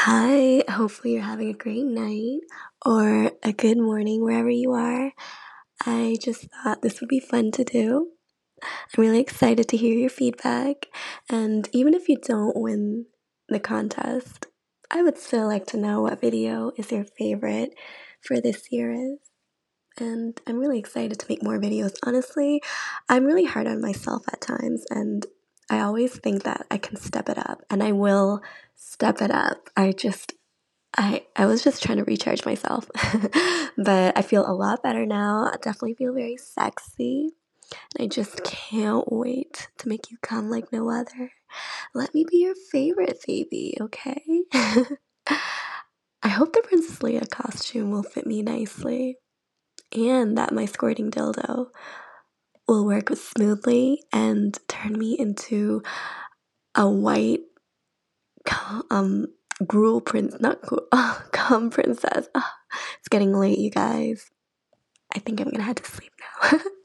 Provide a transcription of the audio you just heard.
Hi, hopefully you're having a great night or a good morning wherever you are. I just thought this would be fun to do. I'm really excited to hear your feedback, and even if you don't win the contest, I would still like to know what video is your favorite for this year is. And I'm really excited to make more videos. Honestly, I'm really hard on myself at times, and I always think that I can step it up, and I will step it up. I was just trying to recharge myself, but I feel a lot better now. I definitely feel very sexy. I just can't wait to make you come like no other. Let me be your favorite, baby, okay? I hope the Princess Leia costume will fit me nicely, and that my squirting dildo will work smoothly and turn me into a white cu- um gruel prince, not gruel, cum princess. It's getting late, you guys. I think I'm gonna head to sleep now.